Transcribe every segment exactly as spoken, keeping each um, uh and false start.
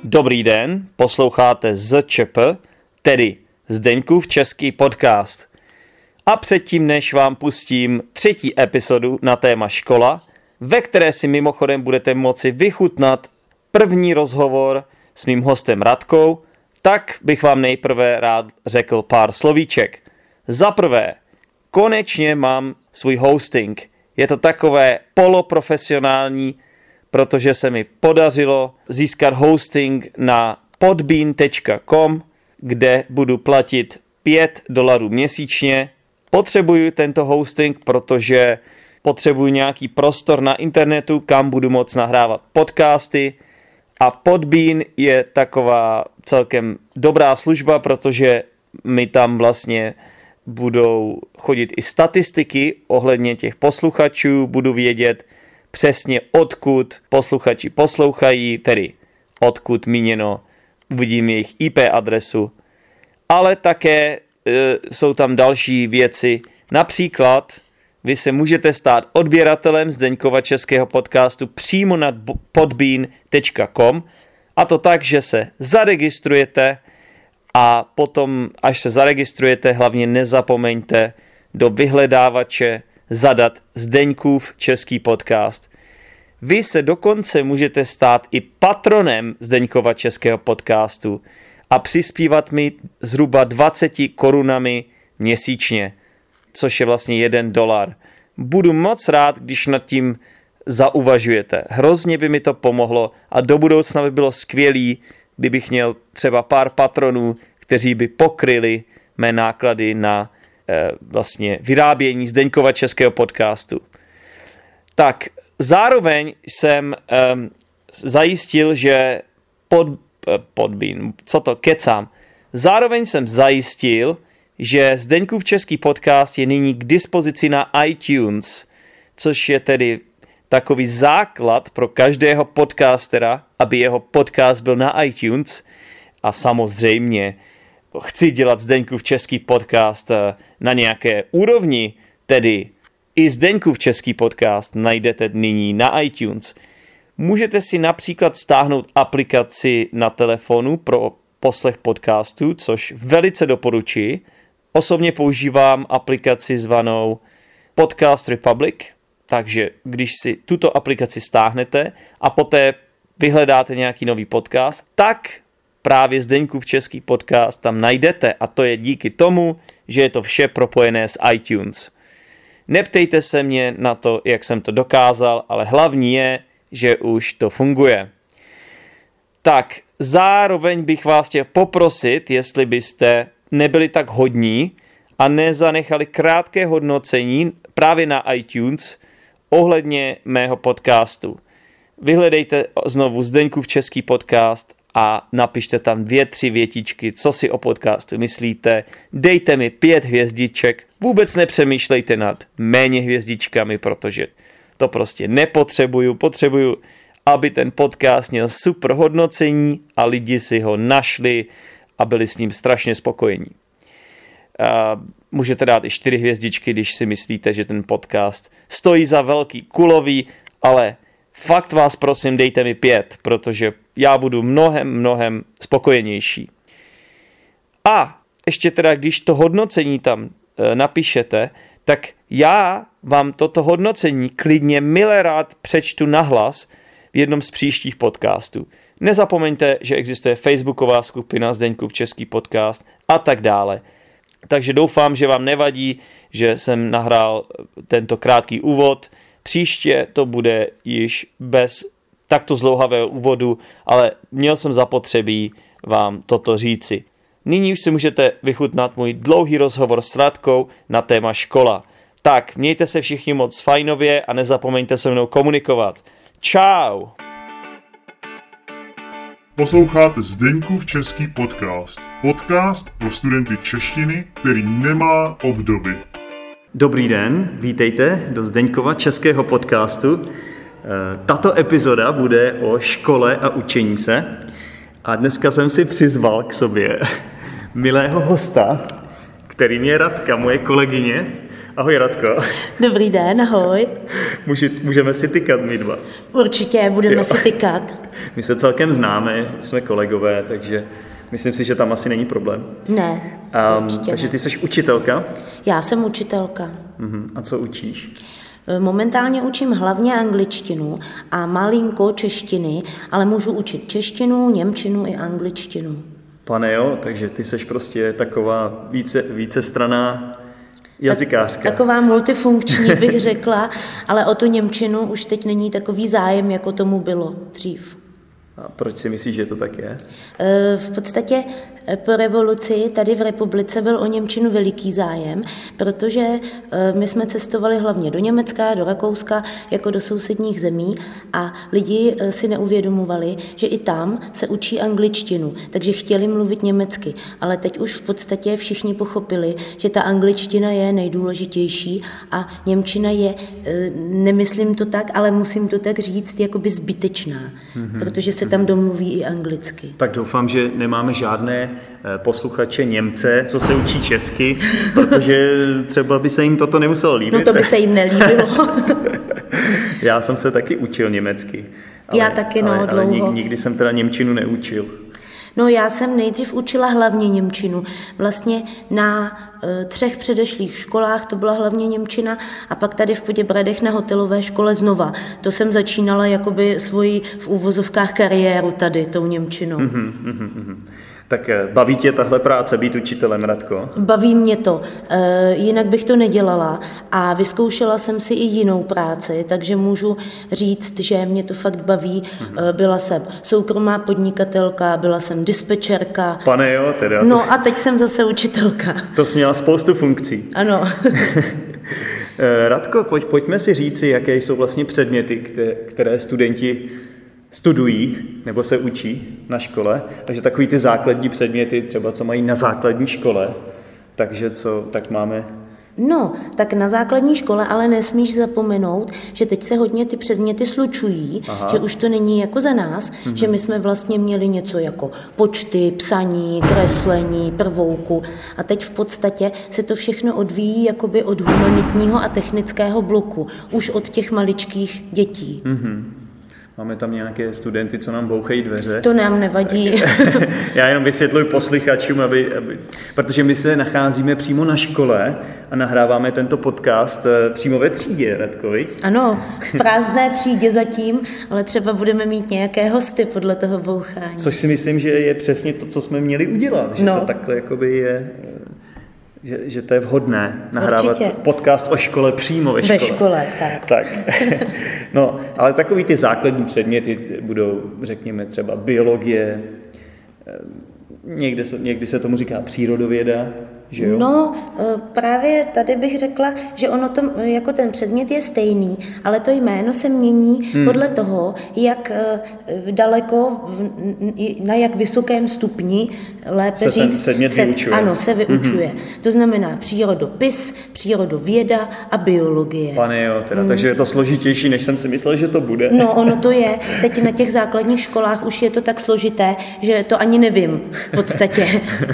Dobrý den, posloucháte Z Č P, tedy Zdeňkův český podcast. A předtím, než vám pustím třetí epizodu na téma škola, ve které si mimochodem budete moci vychutnat první rozhovor s mým hostem Radkou, tak bych vám nejprve rád řekl pár slovíček. Za prvé, konečně mám svůj hosting. Je to takové poloprofesionální, protože se mi podařilo získat hosting na podbean tečka com, kde budu platit pět dolarů měsíčně. Potřebuju tento hosting, protože potřebuju nějaký prostor na internetu, kam budu moct nahrávat podcasty. A Podbean je taková celkem dobrá služba, protože mi tam vlastně budou chodit i statistiky ohledně těch posluchačů, budu vědět přesně odkud posluchači poslouchají, tedy odkud míněno, uvidím jejich í pé adresu, ale také e, jsou tam další věci, například vy se můžete stát odběratelem Zdeňkova českého podcastu přímo na podbean tečka com, a to tak, že se zaregistrujete a potom, až se zaregistrujete, hlavně nezapomeňte do vyhledávače zadat Zdeňkův český podcast. Vy se dokonce můžete stát i patronem Zdeňkova českého podcastu a přispívat mi zhruba dvacet korunami měsíčně, což je vlastně jeden dolar. Budu moc rád, když nad tím zauvažujete. Hrozně by mi to pomohlo a do budoucna by bylo skvělý, kdybych měl třeba pár patronů, kteří by pokryli mé náklady na eh, vlastně vyrábění Zdeňkova českého podcastu. Tak, zároveň jsem eh, zajistil, že pod, eh, podbean, co to, kecám, zároveň jsem zajistil, že Zdeňkův český podcast je nyní k dispozici na iTunes, což je tedy takový základ pro každého podcastera, aby jeho podcast byl na iTunes. A samozřejmě chci dělat Zdeňkův český podcast na nějaké úrovni, tedy i Zdeňkův český podcast najdete nyní na iTunes. Můžete si například stáhnout aplikaci na telefonu pro poslech podcastů, což velice doporučuji. Osobně používám aplikaci zvanou Podcast Republic, takže když si tuto aplikaci stáhnete a poté vyhledáte nějaký nový podcast, tak právě Zdeňkův český podcast tam najdete, a to je díky tomu, že je to vše propojené s iTunes. Neptejte se mě na to, jak jsem to dokázal, ale hlavní je, že už to funguje. Tak, zároveň bych vás chtěl poprosit, jestli byste nebyli tak hodní a nezanechali krátké hodnocení právě na iTunes ohledně mého podcastu. Vyhledejte znovu Zdeňkův český podcast a napište tam dvě, tři větičky, co si o podcastu myslíte. Dejte mi pět hvězdiček, vůbec nepřemýšlejte nad méně hvězdičkami, protože to prostě nepotřebuju. Potřebuju, aby ten podcast měl super hodnocení a lidi si ho našli a byli s ním strašně spokojení. Uh, můžete dát i čtyři hvězdičky, když si myslíte, že ten podcast stojí za velký kulový, ale fakt vás prosím, dejte mi pět, protože já budu mnohem, mnohem spokojenější. A ještě teda, když to hodnocení tam e, napíšete, tak já vám toto hodnocení klidně milé rád přečtu nahlas v jednom z příštích podcastů. Nezapomeňte, že existuje facebooková skupina Zdeňkův český podcast a tak dále. Takže doufám, že vám nevadí, že jsem nahrál tento krátký úvod. Příště to bude již bez takto zdlouhavého úvodu, ale měl jsem zapotřebí vám toto říci. Nyní už si můžete vychutnat můj dlouhý rozhovor s Radkou na téma škola. Tak, mějte se všichni moc fajnově a nezapomeňte se mnou komunikovat. Čau! Posloucháte Zdeňkův český podcast. Podcast pro studenty češtiny, který nemá obdoby. Dobrý den, vítejte do Zdeňkova českého podcastu. Tato epizoda bude o škole a učení se. A dneska jsem si přizval k sobě milého hosta, kterým je Radka, moje kolegyně. Ahoj Radko. Dobrý den, ahoj. Může, můžeme si tykat my dva. Určitě, budeme Jo. si tykat. My se celkem známe, jsme kolegové, takže myslím si, že tam asi není problém. Ne, Um, určitě takže ne. ty jsi učitelka. Já jsem učitelka. Uh-huh. A co učíš? Momentálně učím hlavně angličtinu a malinko češtiny, ale můžu učit češtinu, němčinu i angličtinu. Pane jo, takže ty seš prostě taková více, vícestranná jazykářka. Tak, taková multifunkční bych řekla, ale o tu němčinu už teď není takový zájem, jako tomu bylo dřív. A proč si myslíš, že to tak je? V podstatě po revoluci tady v republice byl o němčinu veliký zájem, protože my jsme cestovali hlavně do Německa, do Rakouska, jako do sousedních zemí a lidi si neuvědomovali, že i tam se učí angličtinu, takže chtěli mluvit německy, ale teď už v podstatě všichni pochopili, že ta angličtina je nejdůležitější a němčina je, nemyslím to tak, ale musím to tak říct, jakoby zbytečná, mm-hmm. protože se tam domluví i anglicky. Tak doufám, že nemáme žádné posluchače Němce, co se učí česky, protože třeba by se jim toto nemuselo líbit. No to by se jim nelíbilo. Já jsem se taky učil německy. Ale, Já taky, no, ale, dlouho. Ale nikdy jsem teda němčinu neučil. No já jsem nejdřív učila hlavně němčinu. Vlastně na e, třech předešlých školách to byla hlavně němčina a pak tady v Poděbradech na hotelové škole znova. To jsem začínala jakoby svoji v úvozovkách kariéru tady tou němčinou. Mm-hmm, mm-hmm. Tak baví tě tahle práce být učitelem, Radko? Baví mě to, e, jinak bych to nedělala a vyzkoušela jsem si i jinou práci, takže můžu říct, že mě to fakt baví. Mm-hmm. E, byla jsem soukromá podnikatelka, byla jsem dispečerka. Pane jo, teda. No a teď jsem zase učitelka. To jsi měla spoustu funkcí. Ano. Radko, pojď, pojďme si říci, jaké jsou vlastně předměty, které, které studenti studují nebo se učí na škole. Takže takový ty základní předměty, třeba co mají na základní škole, takže co, tak máme... No, tak na základní škole ale nesmíš zapomenout, že teď se hodně ty předměty slučují, Aha. že už to není jako za nás, mm-hmm. že my jsme vlastně měli něco jako počty, psaní, kreslení, prvouku a teď v podstatě se to všechno odvíjí jakoby od humanitního a technického bloku, už od těch maličkých dětí. Mm-hmm. Máme tam nějaké studenty, co nám bouchají dveře. To nám nevadí. Já jenom vysvětluji posluchačům, aby, aby, protože my se nacházíme přímo na škole a nahráváme tento podcast přímo ve třídě, Radko, viď? Ano, v prázdné třídě zatím, ale třeba budeme mít nějaké hosty podle toho bouchání. Což si myslím, že je přesně to, co jsme měli udělat. Že no. to takhle jakoby je... Že, že to je vhodné nahrávat Určitě. podcast o škole přímo ve škole. Ve škole, tak. tak. No, ale takový ty základní předměty budou, řekněme, třeba biologie, někde se, někdy se tomu říká přírodověda, že jo? No, právě tady bych řekla, že ono to, jako ten předmět je stejný, ale to jméno se mění hmm. podle toho, jak daleko, na jak vysokém stupni, lépe se říct, ten předmět se, vyučuje. Ano, se vyučuje. Hmm. To znamená přírodopis, přírodověda a biologie. Pane jo, teda, hmm. takže je to složitější, než jsem si myslel, že to bude. No, ono to je. Teď na těch základních školách už je to tak složité, že to ani nevím v podstatě.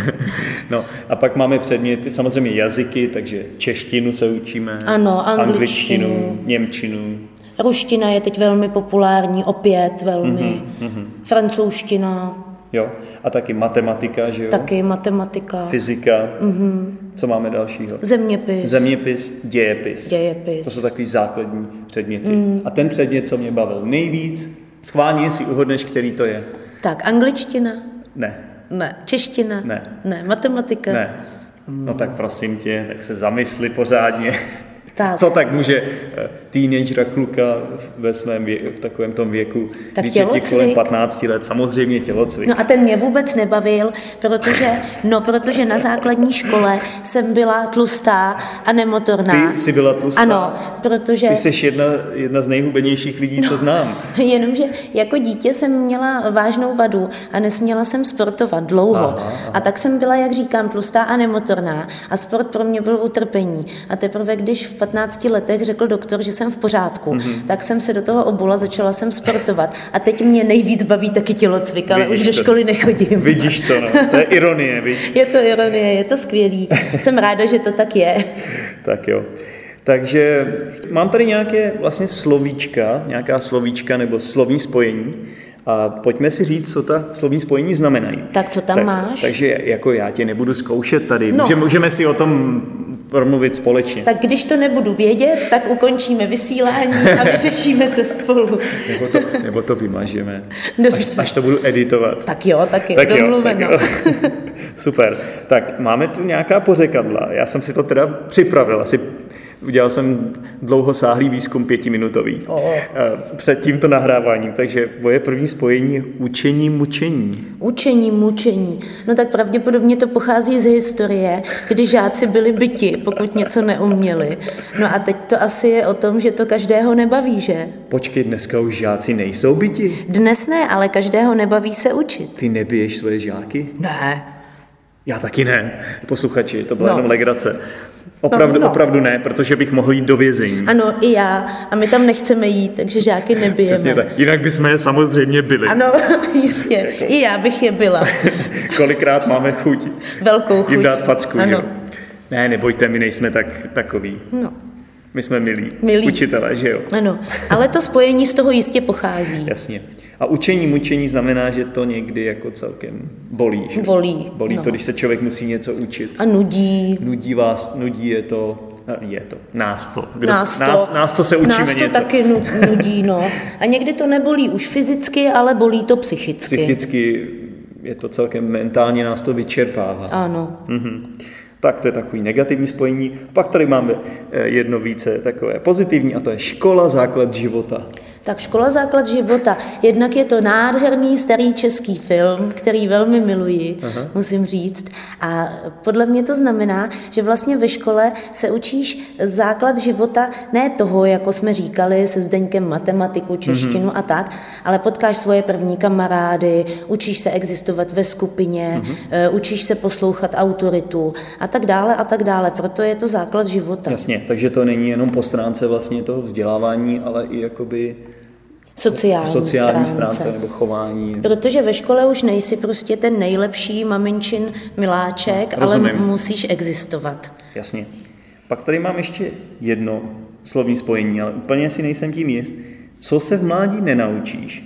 No, a pak máme předměty, samozřejmě jazyky, takže češtinu se učíme, ano, angličtinu, angličtinu, němčinu. Ruština je teď velmi populární, opět velmi, mm-hmm. francouzština. Jo, a taky matematika, že jo? Taky matematika. Fyzika. Mm-hmm. Co máme dalšího? Zeměpis. Zeměpis, dějepis. Dějepis. To jsou takový základní předměty. Mm. A ten předmět, co mě bavil nejvíc, schválně si uhodneš, který to je. Tak, angličtina? Ne. Ne. Čeština? Ne. Ne. Matematika? Ne. No tak prosím tě, tak se zamysli pořádně. Tak. Co tak může teenagera kluka ve svém věku, v takovém tom věku, tak když je ti tělocvik. kolem patnácti let, samozřejmě tělocvik. No a ten mě vůbec nebavil, protože, no, protože na základní škole jsem byla tlustá a nemotorná. Ty jsi byla tlustá? Ano, protože... Ty jsi jedna, jedna z nejhubenějších lidí, no, co znám. Jenomže jako dítě jsem měla vážnou vadu a nesměla jsem sportovat dlouho. Aha, aha. A tak jsem byla, jak říkám, tlustá a nemotorná. A sport pro mě byl utrpení. A teprve, když v patnácti letech řekl doktor, že jsem v pořádku, mm-hmm. tak jsem se do toho obula, začala jsem sportovat a teď mě nejvíc baví taky tělocvik, ale Vidíš už do to. školy nechodím. Vidíš to, no. To je ironie, víš? Je to ironie, je to skvělý. Jsem ráda, že to tak je. Tak jo. Takže mám tady nějaké vlastně slovíčka, nějaká slovíčka nebo slovní spojení a pojďme si říct, co ta slovní spojení znamenají. Tak co tam tak, máš? Takže jako já tě nebudu zkoušet tady, No. můžeme, můžeme si o tom promluvit společně. Tak když to nebudu vědět, tak ukončíme vysílání a vyřešíme to spolu. Nebo to, nebo to vymažeme, Dobře. až, až to budu editovat. Tak jo, tak je Tak jo, domluveno. tak jo. Super. Tak máme tu nějaká pořekadla. Já jsem si to teda připravil. Asi udělal jsem dlouhosáhlý výzkum pětiminutový Oh. před tímto nahráváním. Takže moje první spojení je učení, mučení. Učení, mučení. No tak pravděpodobně to pochází z historie, kdy žáci byli byti, pokud něco neuměli. No a teď to asi je o tom, že to každého nebaví, že? Počkej, dneska už žáci nejsou byti. Dnes ne, ale každého nebaví se učit. Ty nebiješ svoje žáky? Ne. Já taky ne. Posluchači, to byla No. jenom legrace. Opravdu, No, no. opravdu ne, protože bych mohl jít do vězení. Ano, i já. A my tam nechceme jít, takže žáky nebijeme. Přesně tak. Jinak bychom je samozřejmě byli. Ano, jistě. I já bych je byla. Kolikrát máme chuť Velkou chuť. jim dát facku, že Ano. jo? Ne, nebojte, my nejsme tak takový. No. My jsme milí. Milí. Učitelé, že jo? Ano, ale to spojení z toho jistě pochází. Jasně. A učení, mučení znamená, že to někdy jako celkem bolí, že? Bolí, Bolí no. to, když se člověk musí něco učit. A nudí. Nudí vás, nudí je to, je to, nás to. Kdo, Nás to, nás, nás, co se učíme nás to něco. taky nu- nudí, no. A někdy to nebolí už fyzicky, ale bolí to psychicky. Psychicky je to celkem mentálně, nás to vyčerpává. Ano. Mhm. Tak to je takový negativní spojení. Pak tady máme eh, jedno více takové pozitivní a to je škola, základ života. Tak Škola základ života. Jednak je to nádherný starý český film, který velmi miluji, Aha. musím říct. A podle mě to znamená, že vlastně ve škole se učíš základ života, ne toho, jako jsme říkali, se Zdeňkem matematiku, češtinu mm-hmm. a tak, ale potkáš svoje první kamarády, učíš se existovat ve skupině, mm-hmm. učíš se poslouchat autoritu a tak dále a tak dále. Proto je to základ života. Jasně, takže to není jenom po stránce vlastně toho vzdělávání, ale i jakoby Sociální, sociální stránce. stránce nebo chování. Protože ve škole už nejsi prostě ten nejlepší maminčin miláček, no, ale musíš existovat. Jasně. Pak tady mám ještě jedno slovní spojení, ale úplně si nejsem tím jist. Co se v mládí nenaučíš?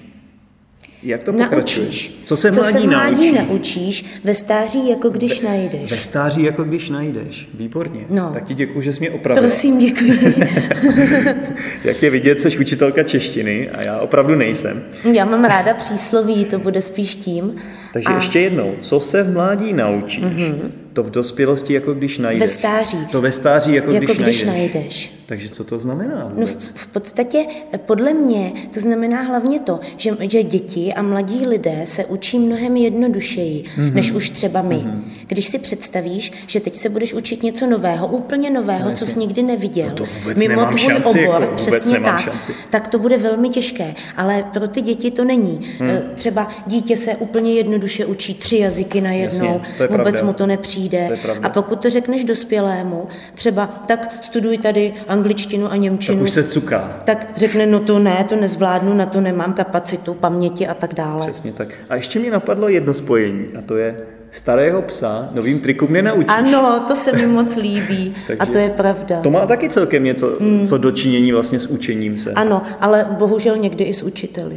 Jak to pokračuje? Naučíš. Co se v Co mládí, se v mládí naučíš? naučíš, ve stáří jako když ve, najdeš. Ve stáří jako když najdeš. Výborně. No. Tak ti děkuju, že jsi mě opravila. Prosím, děkuji. Jak je vidět, jsi učitelka češtiny a já opravdu nejsem. Já mám ráda přísloví, to bude spíš tím. Takže a ještě jednou, co se v mládí naučíš? Mm-hmm. To v dospělosti jako když najdeš. Ve stáří. To ve stáří jako, jako když, když najdeš. najdeš. Takže co to znamená No vůbec? v, v podstatě podle mě to znamená hlavně to, že, že děti a mladí lidé se učí mnohem jednodušeji, mm-hmm. než už třeba my. Mm-hmm. Když si představíš, že teď se budeš učit něco nového, úplně nového, no, co jsi nikdy neviděl, no to vůbec mimo nemám tvůj šanci, obor, jako, přesně tak, šanci. tak to bude velmi těžké. Ale pro ty děti to není. Hmm. Třeba dítě se úplně jednoduše učí tři jazyky najednou, Jasně, to je vůbec pravda. mu to nepřijde. To je a pokud to řekneš dospělému, třeba tak studuj tady angličtinu a němčinu, Tak už se cuká. tak řekne, no to ne, to nezvládnu, na to nemám kapacitu, paměti a tak dále. Přesně tak. A ještě mi napadlo jedno spojení a to je starého psa novým trikům nenaučíš. Ano, to se mi moc líbí a to je pravda. To má taky celkem něco hmm. co dočinění vlastně s učením se. Ano, ale bohužel někdy i s učiteli.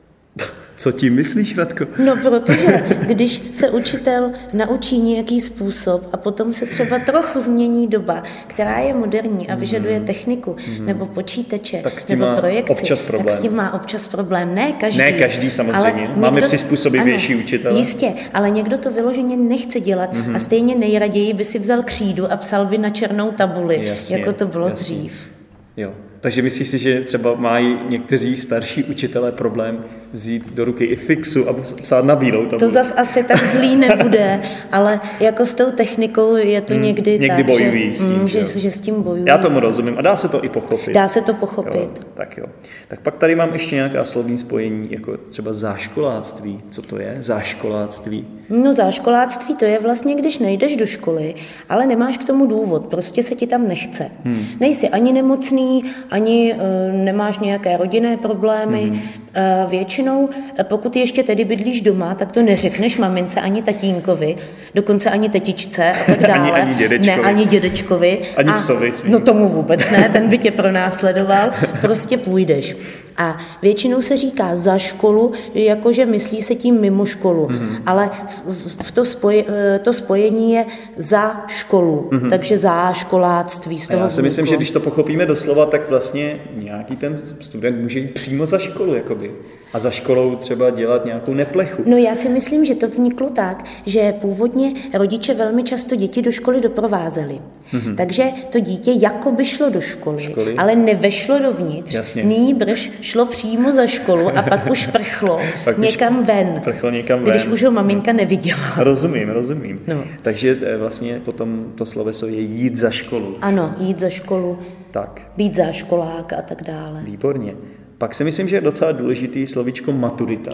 Co tím myslíš, Radko? No, protože když se učitel naučí nějaký způsob a potom se třeba trochu změní doba, která je moderní a vyžaduje techniku mm. nebo počítače nebo projekci, občas problém. tak s tím má občas problém. Ne každý. Ne každý samozřejmě. Ale Máme někdo, přizpůsobivější ano, učitele. Jistě, ale někdo to vyloženě nechce dělat mm. a stejně nejraději by si vzal křídu a psal by na černou tabuli, jasně, jako to bylo jasně. dřív. Jo. Takže myslíš si, že třeba mají někteří starší učitelé problém vzít do ruky i fixu a psát na bílou tabuli? To zas asi tak zlý nebude, ale jako s tou technikou je to hmm, někdy, někdy tak, bojují že, s tím, že, že, že s tím bojují. Já tomu rozumím a dá se to i pochopit. Dá se to pochopit. Jo, tak jo. Tak pak tady mám ještě nějaká slovní spojení, jako třeba záškoláctví. Co to je záškoláctví? No záškoláctví to je vlastně, když nejdeš do školy, ale nemáš k tomu důvod, prostě se ti tam nechce. Hmm. Nejsi ani nemocný, ani uh, nemáš nějaké rodinné problémy. Hmm. Uh, většinou, pokud ještě tedy bydlíš doma, tak to neřekneš mamince ani tatínkovi, dokonce ani tetičce a tak dále. ani, ani dědečkovi. Ne, ani dědečkovi. Ani a, psovi svým. No tomu vůbec ne, ten by tě pronásledoval, prostě půjdeš. A většinou se říká za školu, jakože myslí se tím mimo školu, mm-hmm. ale v, v to, spoj, to spojení je za školu, mm-hmm. takže za školáctví z toho. A já si vzniklo. myslím, že když to pochopíme doslova, tak vlastně nějaký ten student může jít přímo za školu, jakoby. A za školou třeba dělat nějakou neplechu. No já si myslím, že to vzniklo tak, že původně rodiče velmi často děti do školy doprovázeli. Mm-hmm. Takže to dítě jakoby šlo do školy, školy? ale nevešlo dovnitř. Jasně. Nýbrž šlo přímo za školu a pak už prchlo pak někam už ven. Prchlo někam ven. Když už ho maminka neviděla. Rozumím, rozumím. No. Takže vlastně potom to sloveso je jít za školu. Ano, jít za školu, tak. být záškolák a tak dále. Výborně. Pak si myslím, že je docela důležitý slovíčko maturita.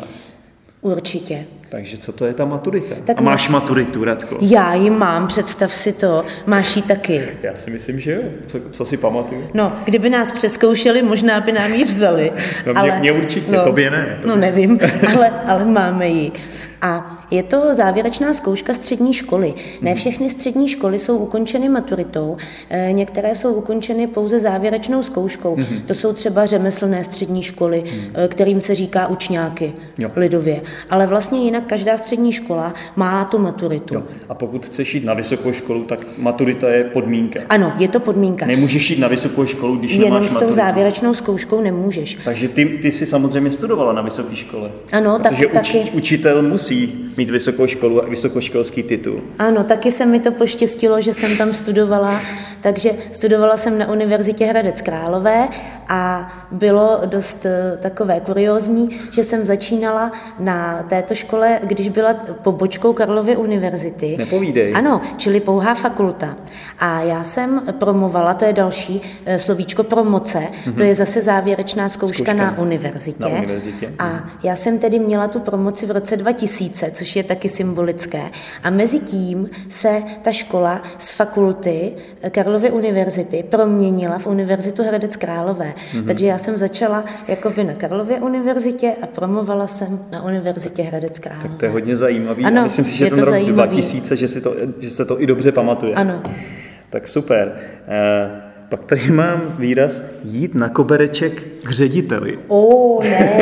Určitě. Takže co to je ta maturita? Tak a máš maturitu, Radko? Já ji mám, představ si to. Máš ji taky. Já si myslím, že jo. Co, co si pamatuju? No, kdyby nás přezkoušeli, možná by nám ji vzali. No ale, mě, mě určitě, no, tobě ne. Tobě. No nevím, ale, ale máme ji. A je to závěrečná zkouška střední školy. Ne všechny střední školy jsou ukončeny maturitou, některé jsou ukončeny pouze závěrečnou zkouškou. Mm-hmm. To jsou třeba řemeslné střední školy, mm. kterým se říká učňáky jo. lidově. Ale vlastně jinak každá střední škola má tu maturitu. Jo. A pokud chceš jít na vysokou školu, tak maturita je podmínka. Ano, je to podmínka. Nemůžeš jít na vysokou školu, když Jenom nemáš s tou maturitu. závěrečnou zkouškou nemůžeš. Takže ty, ty jsi samozřejmě studovala na vysoké škole. Ano, protože tak, uč, taky. učitel musí mít vysokou školu a vysokoškolský titul. Ano, taky se mi to poštěstilo, že jsem tam studovala, takže studovala jsem na Univerzitě Hradec Králové a bylo dost takové kuriózní, že jsem začínala na této škole, když byla pobočkou Karlovy univerzity. Nepovídej. Ano, čili pouhá fakulta. A já jsem promovala, to je další slovíčko promoce, mm-hmm. to je zase závěrečná zkouška, zkouška na univerzitě. Na univerzitě. A já jsem tedy měla tu promoci v roce dva tisíce, což je taky symbolické. A mezi tím se ta škola z fakulty Karlovy univerzity proměnila v Univerzitu Hradec Králové. Mm-hmm. Takže já jsem začala jakoby na Karlově univerzitě a promovala jsem na Univerzitě Hradec Králové. Tak to je hodně zajímavý. Ano, a myslím si, že ten rok zajímavý. dva tisíce, že, si to, že se to i dobře pamatuje. Ano. Tak super. E, pak tady mám výraz jít na kobereček k řediteli. Ó,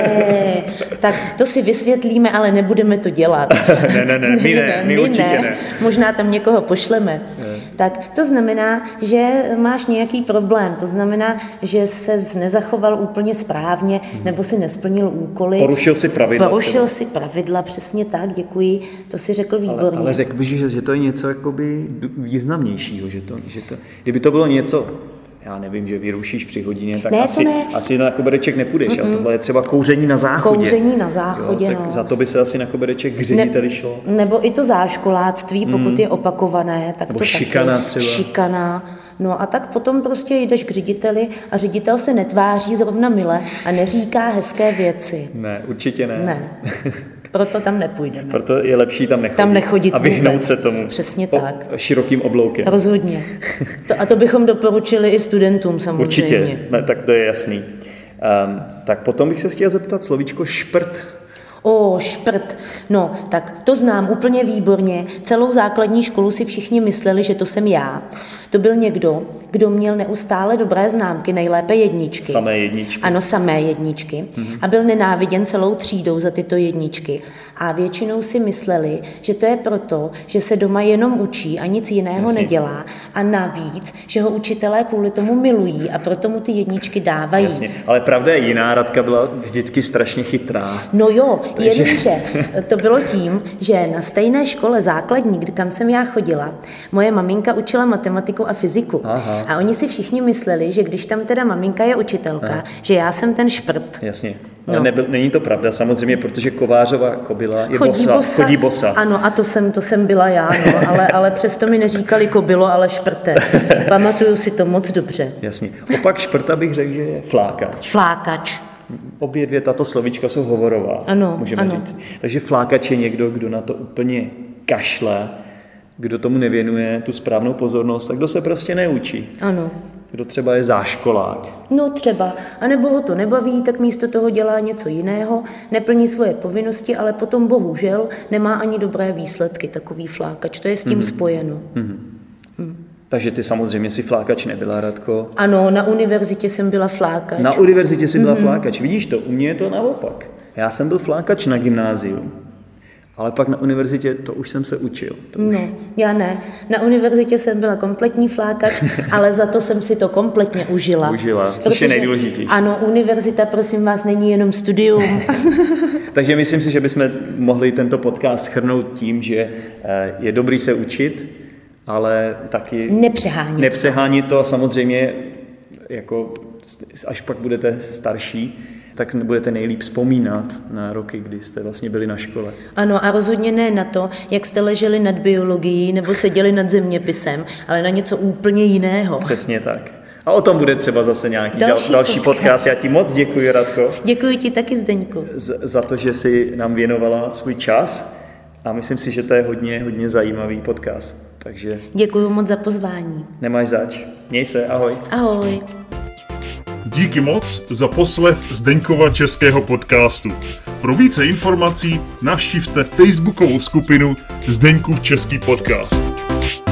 ne, tak to si vysvětlíme, ale nebudeme to dělat. ne, ne, ne, my ne, my určitě ne. ne. Možná tam někoho pošleme. Ne. Tak to znamená, že máš nějaký problém, to znamená, že ses nezachoval úplně správně, hmm. nebo si nesplnil úkoly. Porušil si pravidla. Porušil třeba. si pravidla, přesně tak, děkuji, to si řekl výborně. Ale, ale řekl bych, že, že to je něco jakoby významnějšího, že to, že to, kdyby to bylo něco, já nevím, že vyrušíš při hodině, tak ne, asi, ne. asi na kobereček nepůjdeš. Mm-mm. A tohle je třeba kouření na záchodě. Kouření na záchodě, jo, no. Tak za to by se asi na kobereček k řediteli šlo. Ne, nebo i to záškoláctví, pokud mm. je opakované, tak nebo to šikana taky. třeba. Šikana. No a tak potom prostě jdeš k řediteli a ředitel se netváří zrovna mile a neříká hezké věci. Ne, určitě ne. Ne. Proto tam nepůjdeme. Proto je lepší tam nechodit. Tam nechodit a vyhnout vůbec. se tomu. Přesně o, tak. Širokým obloukem. Rozhodně. To, a to bychom doporučili i studentům samozřejmě. Určitě, ne, tak to je jasný. Um, tak potom bych se chtěl zeptat slovíčko šprt. O, šprt. No, tak to znám úplně výborně. Celou základní školu si všichni mysleli, že to jsem já. To byl někdo, kdo měl neustále dobré známky, nejlépe jedničky. Samé jedničky. Ano, samé jedničky. Mm-hmm. A byl nenáviděn celou třídou za tyto jedničky. A většinou si mysleli, že to je proto, že se doma jenom učí a nic jiného Jasně. nedělá. A navíc, že ho učitelé kvůli tomu milují a proto mu ty jedničky dávají. Jasně, ale pravda je jiná, Radka byla vždycky strašně chytrá. No jo, Takže... Jenomže to bylo tím, že na stejné škole základní, kam jsem já chodila, moje maminka učila matematiku a fyziku. Aha. A oni si všichni mysleli, že když tam teda maminka je učitelka, Aha. že já jsem ten šprt. Jasně. No. Nebyl, není to pravda, samozřejmě, protože Kovářová kobila je chodí bosa, bosa. Chodí bosa. Ano, a to jsem, to jsem byla já, no, ale, ale přesto mi neříkali kobilo, ale šprte. Pamatuju si to moc dobře. Jasně. Opak šprta bych řekl, že je flákač. Flákač. Obě dvě tato slovíčka jsou hovorová, ano, můžeme ano. říct. Takže flákač je někdo, kdo na to úplně kašle, kdo tomu nevěnuje tu správnou pozornost a kdo se prostě neučí. Ano. Kdo třeba je záškolák. No třeba. A nebo ho to nebaví, tak místo toho dělá něco jiného, neplní svoje povinnosti, ale potom bohužel nemá ani dobré výsledky, takový flákač. To je s tím mm-hmm. spojeno. Mm-hmm. Mm. Takže ty samozřejmě si flákač nebyla, Radko. Ano, na univerzitě jsem byla flákač. Na univerzitě jsi byla mm-hmm. flákač. Vidíš to, u mě je to naopak. Já jsem byl flákač na gymnáziu. Ale pak na univerzitě to už jsem se učil. To už... No, já ne. Na univerzitě jsem byla kompletní flákač, ale za to jsem si to kompletně užila. Užila, což protože, je nejdůležitější. Ano, univerzita, prosím vás, není jenom studium. Takže myslím si, že bychom mohli tento podcast shrnout tím, že je dobrý se učit, ale taky nepřehánit, nepřehánit to a samozřejmě jako až pak budete starší, tak budete nejlíp vzpomínat na roky, kdy jste vlastně byli na škole. Ano, a rozhodně ne na to, jak jste leželi nad biologií nebo seděli nad zeměpisem, ale na něco úplně jiného. Přesně tak. A o tom bude třeba zase nějaký další, další podcast. podcast. Já ti moc děkuji, Radko. Děkuji ti taky, Zdeňku. Z, za to, že jsi nám věnovala svůj čas a myslím si, že to je hodně, hodně zajímavý podcast. Takže děkuji moc za pozvání. Nemáš zač. Měj se, ahoj. Ahoj. Díky moc za poslech Zdeňkova českého podcastu. Pro více informací navštivte facebookovou skupinu Zdeňkův český podcast.